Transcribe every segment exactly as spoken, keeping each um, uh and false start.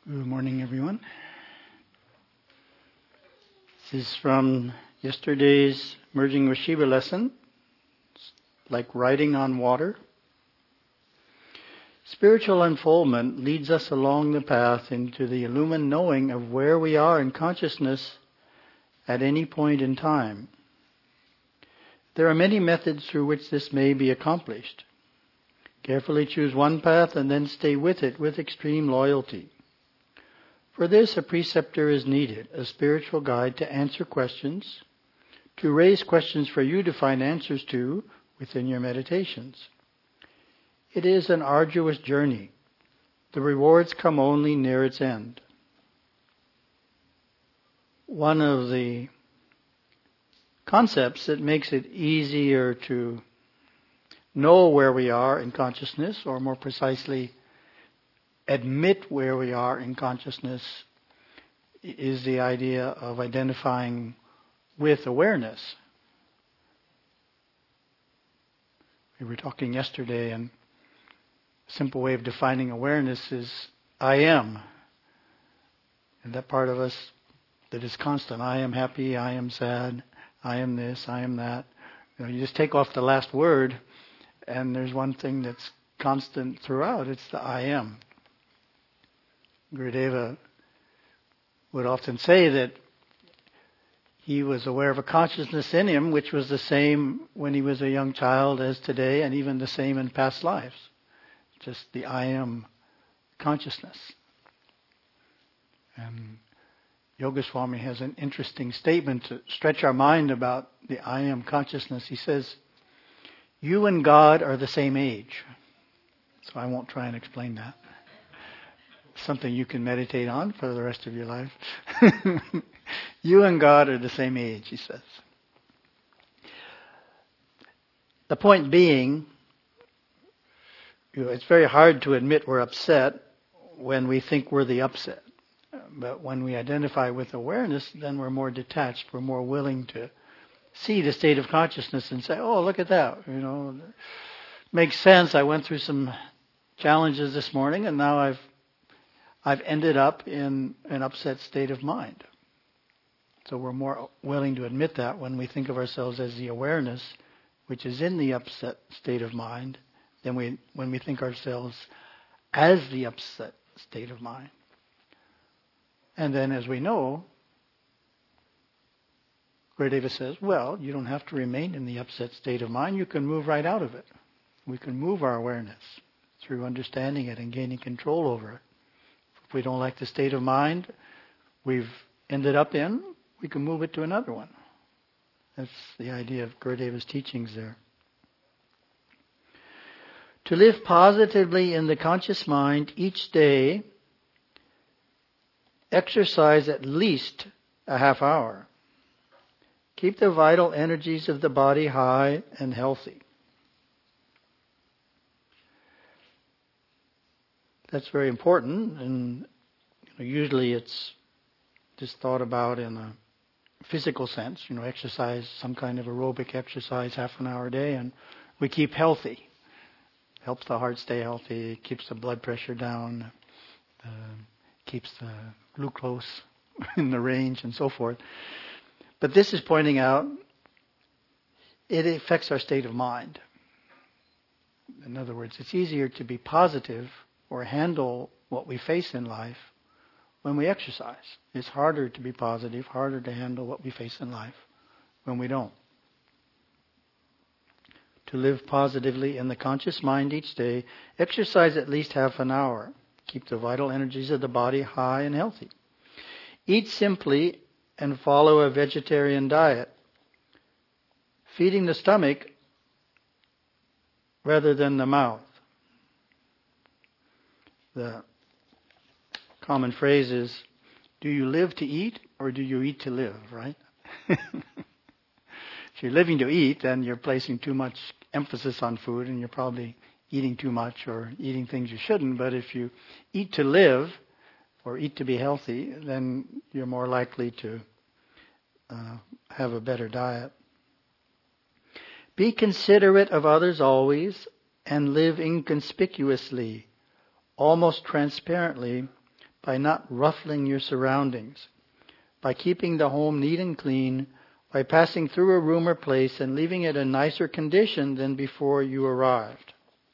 Good morning, everyone. This is from yesterday's Merging with Shiva lesson. It's like riding on water. Spiritual unfoldment leads us along the path into the illumined knowing of where we are in consciousness at any point in time. There are many methods through which this may be accomplished. Carefully choose one path and then stay with it with extreme loyalty. For this, a preceptor is needed, a spiritual guide to answer questions, to raise questions for you to find answers to within your meditations. It is an arduous journey. The rewards come only near its end. One of the concepts that makes it easier to know where we are in consciousness, or more precisely, admit where we are in consciousness, is the idea of identifying with awareness. We were talking yesterday, and a simple way of defining awareness is I am. And that part of us that is constant. I am happy, I am sad, I am this, I am that. You know, you just take off the last word, and there's one thing that's constant throughout. It's the I am. Gurudeva would often say that he was aware of a consciousness in him which was the same when he was a young child as today, and even the same in past lives. Just the I am consciousness. And Yoga Swami has an interesting statement to stretch our mind about the I am consciousness. He says, you and God are the same age. So I won't try and explain that. Something you can meditate on for the rest of your life. You and God are the same age, he says. The point being, you know, it's very hard to admit we're upset when we think we're the upset. But when we identify with awareness, then we're more detached. We're more willing to see the state of consciousness and say, oh, look at that. You know, makes sense. I went through some challenges this morning, and now I've I've ended up in an upset state of mind. So we're more willing to admit that when we think of ourselves as the awareness, which is in the upset state of mind, than we when we think ourselves as the upset state of mind. And then, as we know, Gurudeva says, well, you don't have to remain in the upset state of mind. You can move right out of it. We can move our awareness through understanding it and gaining control over it. If we don't like the state of mind we've ended up in, we can move it to another one. That's the idea of Gurudeva's teachings there. To live positively in the conscious mind each day, exercise at least a half hour. Keep the vital energies of the body high and healthy. That's very important, and you know, usually it's just thought about in a physical sense. You know, exercise, some kind of aerobic exercise, half an hour a day, and we keep healthy. Helps the heart stay healthy, keeps the blood pressure down, uh, keeps the glucose in the range, and so forth. But this is pointing out it affects our state of mind. In other words, it's easier to be positive or handle what we face in life when we exercise. It's harder to be positive, harder to handle what we face in life when we don't. To live positively in the conscious mind each day, exercise at least half an hour. Keep the vital energies of the body high and healthy. Eat simply and follow a vegetarian diet, feeding the stomach rather than the mouth. The common phrase is, do you live to eat or do you eat to live, right? If you're living to eat, then you're placing too much emphasis on food and you're probably eating too much or eating things you shouldn't. But if you eat to live or eat to be healthy, then you're more likely to uh, have a better diet. Be considerate of others always and live inconspicuously, almost transparently, by not ruffling your surroundings, by keeping the home neat and clean, by passing through a room or place and leaving it in nicer condition than before you arrived.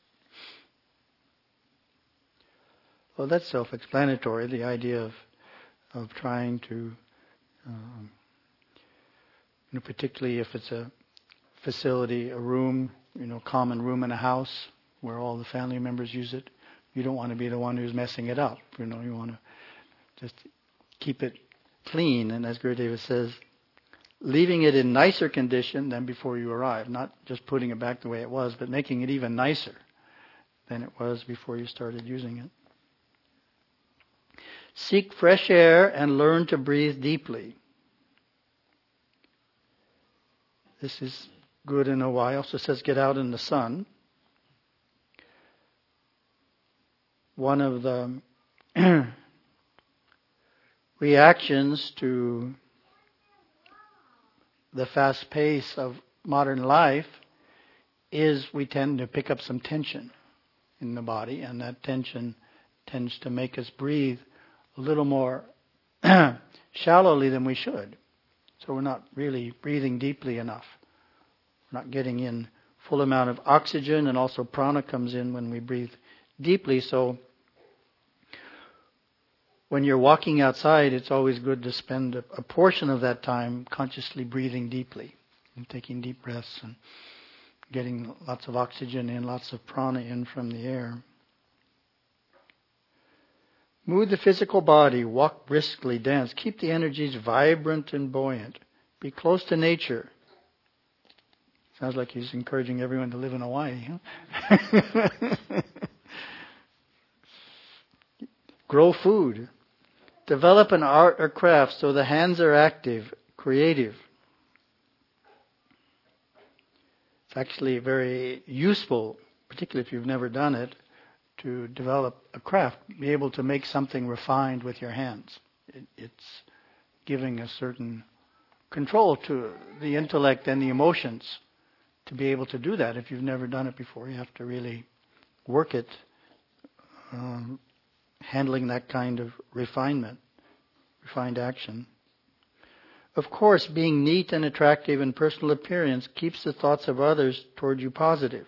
Well, that's self-explanatory, the idea of of trying to, um, you know, particularly if it's a facility, a room, you know, common room in a house where all the family members use it. You don't want to be the one who's messing it up. You know, you want to just keep it clean. And as Gurudeva says, leaving it in nicer condition than before you arrived. Not just putting it back the way it was, but making it even nicer than it was before you started using it. Seek fresh air and learn to breathe deeply. This is good in a while. Also says get out in the sun. One of the reactions to the fast pace of modern life is we tend to pick up some tension in the body, and that tension tends to make us breathe a little more shallowly than we should. So we're not really breathing deeply enough. We're not getting in full amount of oxygen, and also prana comes in when we breathe deeply. So when you're walking outside, it's always good to spend a, a portion of that time consciously breathing deeply and taking deep breaths and getting lots of oxygen in, lots of prana in from the air. Move the physical body, walk briskly, dance. Keep the energies vibrant and buoyant. Be close to nature. Sounds like he's encouraging everyone to live in Hawaii. Huh? Grow food. Develop an art or craft so the hands are active, creative. It's actually very useful, particularly if you've never done it, to develop a craft, be able to make something refined with your hands. It, it's giving a certain control to the intellect and the emotions to be able to do that. If you've never done it before, you have to really work it, um, handling that kind of refinement, refined action. Of course, being neat and attractive in personal appearance keeps the thoughts of others toward you positive.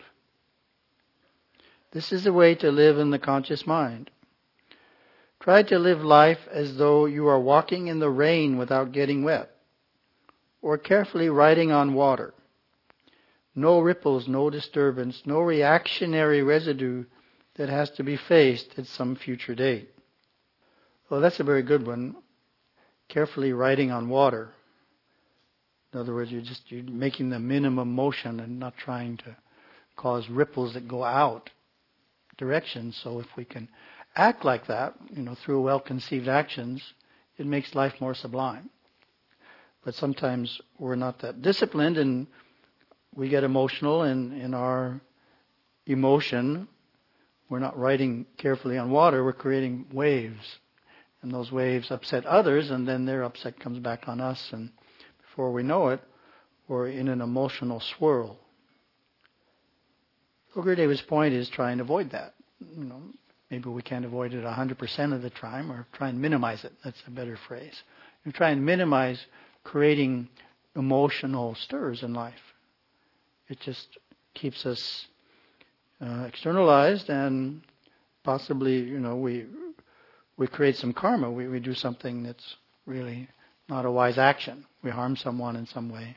This is a way to live in the conscious mind. Try to live life as though you are walking in the rain without getting wet, or carefully riding on water. No ripples, no disturbance, no reactionary residue that has to be faced at some future date. Well, that's a very good one. Carefully riding on water. In other words, you're just you're making the minimum motion and not trying to cause ripples that go out directions. So if we can act like that, you know, through well-conceived actions, it makes life more sublime. But sometimes we're not that disciplined, and we get emotional, and in our emotion, we're not riding carefully on water, we're creating waves. And those waves upset others, and then their upset comes back on us, and before we know it, we're in an emotional swirl. So Gurudeva's point is try and avoid that. You know, maybe we can't avoid it one hundred percent of the time, or try and minimize it. That's a better phrase. You try and minimize creating emotional stirs in life. It just keeps us uh, externalized, and possibly, you know, we we create some karma. We, we do something that's really not a wise action. We harm someone in some way.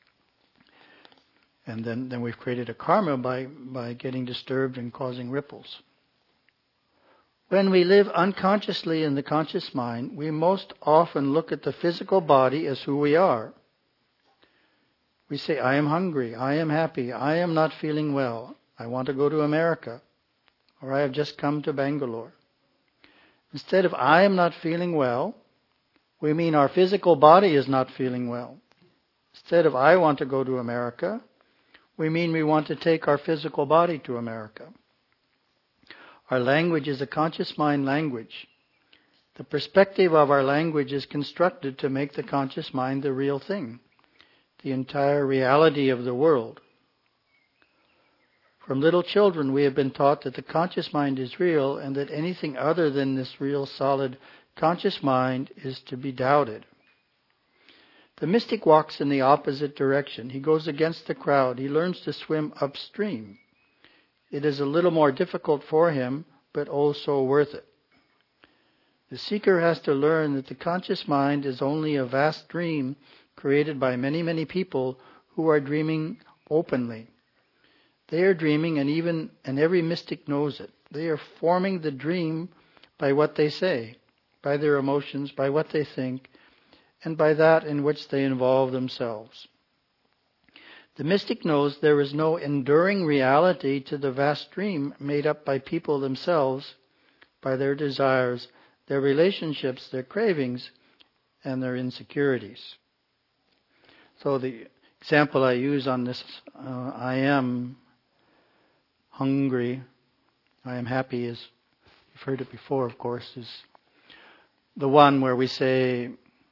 And then, then we've created a karma by, by getting disturbed and causing ripples. When we live unconsciously in the conscious mind, we most often look at the physical body as who we are. We say, I am hungry, I am happy, I am not feeling well, I want to go to America, or I have just come to Bangalore. Instead of I am not feeling well, we mean our physical body is not feeling well. Instead of I want to go to America, we mean we want to take our physical body to America. Our language is a conscious mind language. The perspective of our language is constructed to make the conscious mind the real thing, the entire reality of the world. From little children we have been taught that the conscious mind is real and that anything other than this real, solid, conscious mind is to be doubted. The mystic walks in the opposite direction. He goes against the crowd. He learns to swim upstream. It is a little more difficult for him, but also worth it. The seeker has to learn that the conscious mind is only a vast dream created by many, many people who are dreaming openly. They are dreaming, and even and every mystic knows it. They are forming the dream by what they say, by their emotions, by what they think, and by that in which they involve themselves. The mystic knows there is no enduring reality to the vast dream made up by people themselves, by their desires, their relationships, their cravings, and their insecurities. So the example I use on this, uh, I am hungry, I am happy, is, you've heard it before, of course, is the one where we say,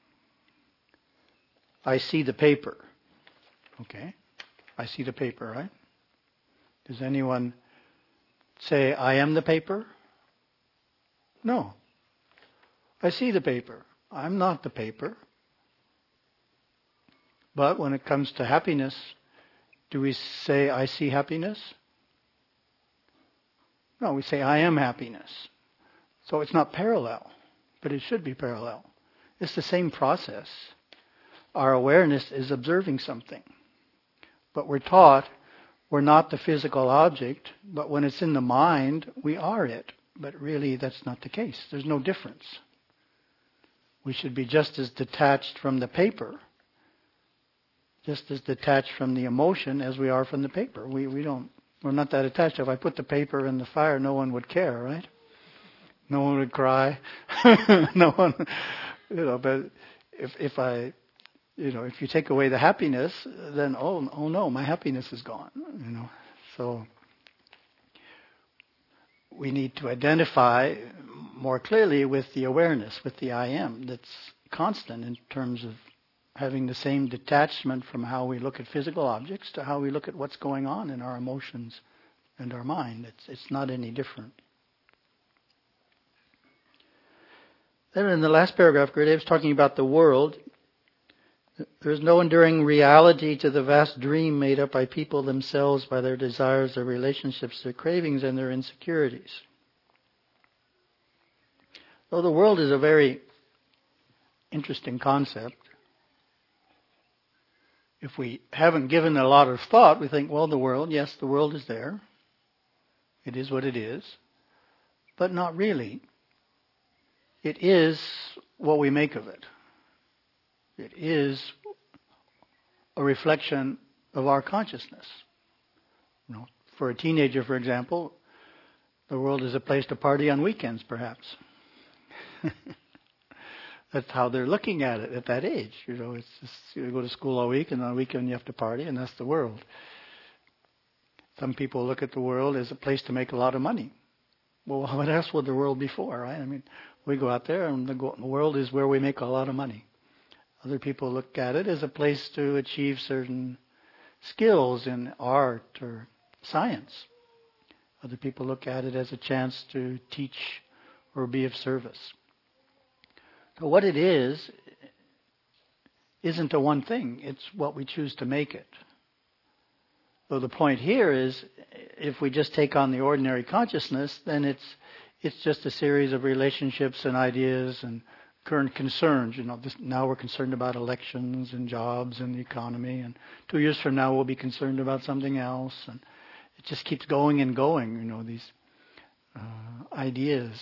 I see the paper. Okay, I see the paper, right? Does anyone say, I am the paper? No. I see the paper. I'm not the paper. But when it comes to happiness, do we say, I see happiness? No, we say, I am happiness. So it's not parallel, but it should be parallel. It's the same process. Our awareness is observing something. But we're taught we're not the physical object, but when it's in the mind, we are it. But really, that's not the case. There's no difference. We should be just as detached from the paper, just as detached from the emotion as we are from the paper. We we don't, we're not that attached. If I put the paper in the fire, no one would care, right? No one would cry. No one, you know, but if if I, you know, if you take away the happiness, then oh oh no, my happiness is gone. You know, so we need to identify more clearly with the awareness, with the I am, that's constant in terms of having the same detachment from how we look at physical objects to how we look at what's going on in our emotions and our mind. It's it's not any different. Then in the last paragraph, Gurudev is talking about the world. There is no enduring reality to the vast dream made up by people themselves, by their desires, their relationships, their cravings, and their insecurities. Though the world is a very interesting concept, if we haven't given it a lot of thought, we think, well, the world, yes, the world is there. It is what it is. But not really. It is what we make of it. It is a reflection of our consciousness. You know, for a teenager, for example, the world is a place to party on weekends, perhaps. That's how they're looking at it at that age. You know, it's just you go to school all week, and on the weekend you have to party, and that's the world. Some people look at the world as a place to make a lot of money. Well, what else would the world be for, right? I mean, we go out there, and the world is where we make a lot of money. Other people look at it as a place to achieve certain skills in art or science. Other people look at it as a chance to teach or be of service. So what it is, isn't a one thing. It's what we choose to make it. So the point here is, if we just take on the ordinary consciousness, then it's it's just a series of relationships and ideas and current concerns. You know, this, now we're concerned about elections and jobs and the economy, and two years from now we'll be concerned about something else, and it just keeps going and going. You know, these uh, ideas.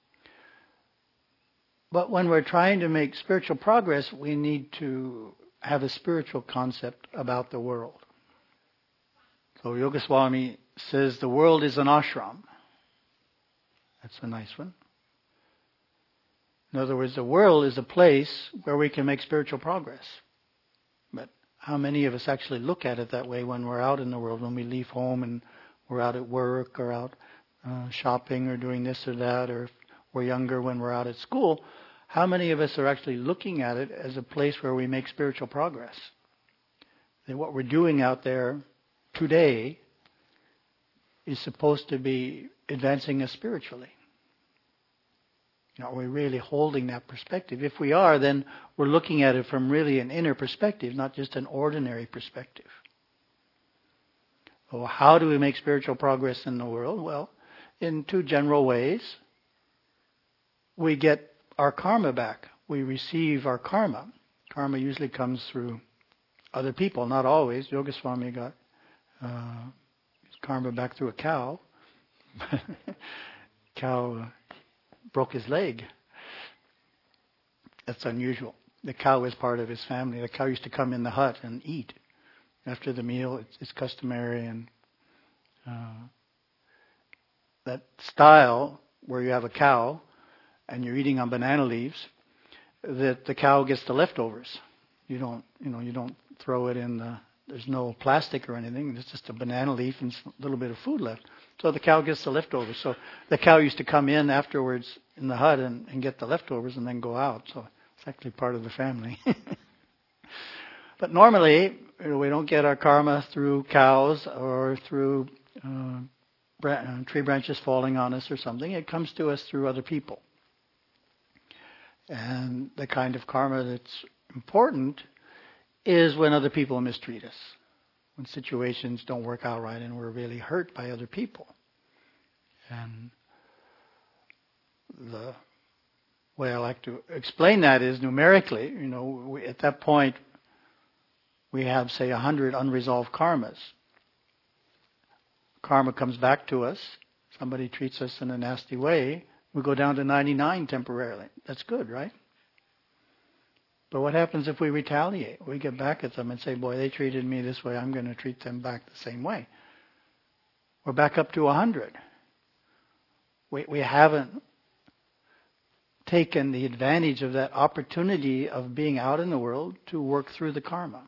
But when we're trying to make spiritual progress, we need to have a spiritual concept about the world. So Yogaswami says the world is an ashram. That's a nice one. In other words, the world is a place where we can make spiritual progress. But how many of us actually look at it that way when we're out in the world, when we leave home and we're out at work or out uh, shopping or doing this or that, or if we're younger when we're out at school? How many of us are actually looking at it as a place where we make spiritual progress? That what we're doing out there today is supposed to be advancing us spiritually? You know, are we really holding that perspective? If we are, then we're looking at it from really an inner perspective, not just an ordinary perspective. Well, how do we make spiritual progress in the world? Well, in two general ways. We get our karma back. We receive our karma. Karma usually comes through other people, not always. Yogaswami got uh, his karma back through a cow. Cow uh, broke his leg. That's unusual. The cow is part of his family. The cow used to come in the hut and eat. After the meal, it's, it's customary, and uh, that style where you have a cow and you're eating on banana leaves, that the cow gets the leftovers. You don't, you know, you don't throw it in the. There's no plastic or anything. It's just a banana leaf and a little bit of food left. So the cow gets the leftovers. So the cow used to come in afterwards in the hut and, and get the leftovers and then go out. So it's actually part of the family. But normally, you know, we don't get our karma through cows or through uh, bra- tree branches falling on us or something. It comes to us through other people. And the kind of karma that's important is when other people mistreat us, when situations don't work out right and we're really hurt by other people. And the way I like to explain that is numerically, you know, we, at that point we have, say, a hundred unresolved karmas. Karma comes back to us. Somebody treats us in a nasty way. We go down to ninety-nine temporarily. That's good, right? But what happens if we retaliate? We get back at them and say, boy, they treated me this way. I'm going to treat them back the same way. We're back up to a hundred. We, we haven't taken the advantage of that opportunity of being out in the world to work through the karma.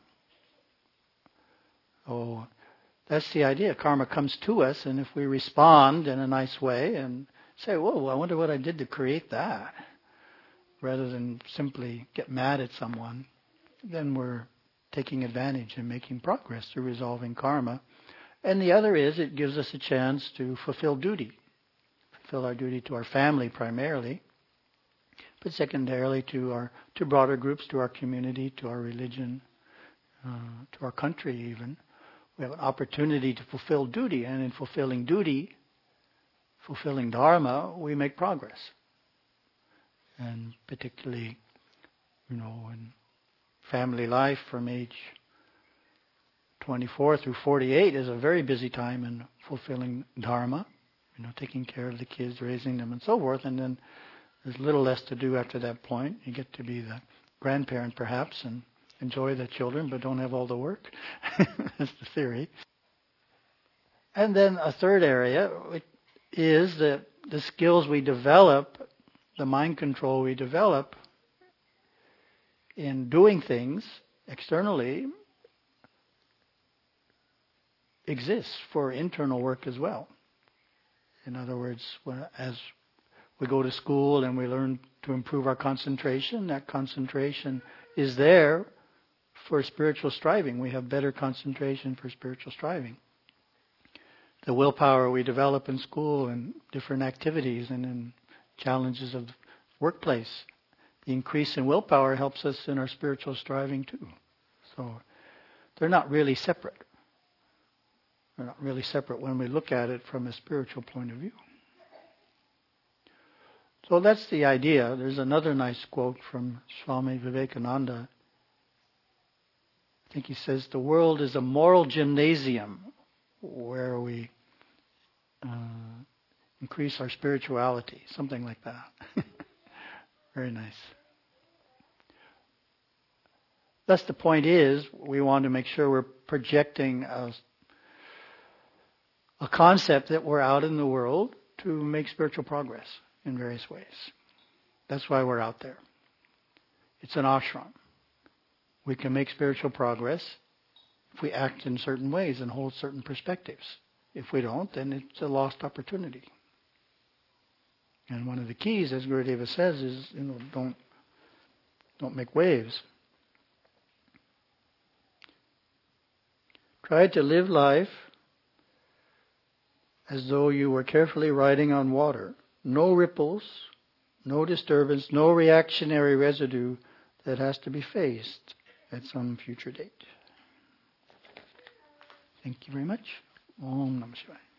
Oh, that's the idea. Karma comes to us, and if we respond in a nice way and say, whoa, I wonder what I did to create that, rather than simply get mad at someone, then we're taking advantage and making progress through resolving karma. And the other is it gives us a chance to fulfill duty. Fulfill our duty to our family primarily, but secondarily to our to broader groups, to our community, to our religion, uh, to our country even. We have an opportunity to fulfill duty, and in fulfilling duty, fulfilling dharma, we make progress. And particularly, you know, in family life from age twenty-four through forty-eight is a very busy time in fulfilling dharma, you know, taking care of the kids, raising them, and so forth. And then there's little less to do after that point. You get to be the grandparent, perhaps, and enjoy the children, but don't have all the work. That's the theory. And then a third area is that the skills we develop, the mind control we develop in doing things externally exists for internal work as well. In other words, as we go to school and we learn to improve our concentration, that concentration is there for spiritual striving. We have better concentration for spiritual striving. The willpower we develop in school and different activities and in challenges of the workplace, the increase in willpower helps us in our spiritual striving too. So they're not really separate. They're not really separate when we look at it from a spiritual point of view. So that's the idea. There's another nice quote from Swami Vivekananda. I think he says, the world is a moral gymnasium where we uh, increase our spirituality, something like that. Very nice. Thus the point is, we want to make sure we're projecting a, a concept that we're out in the world to make spiritual progress in various ways. That's why we're out there. It's an ashram. We can make spiritual progress if we act in certain ways and hold certain perspectives. If we don't, then it's a lost opportunity. And one of the keys, as Gurudeva says, is, you know, don't don't make waves. Try to live life as though you were carefully riding on water. No ripples, no disturbance, no reactionary residue that has to be faced at some future date. Thank you very much. Om Namah Shivaya.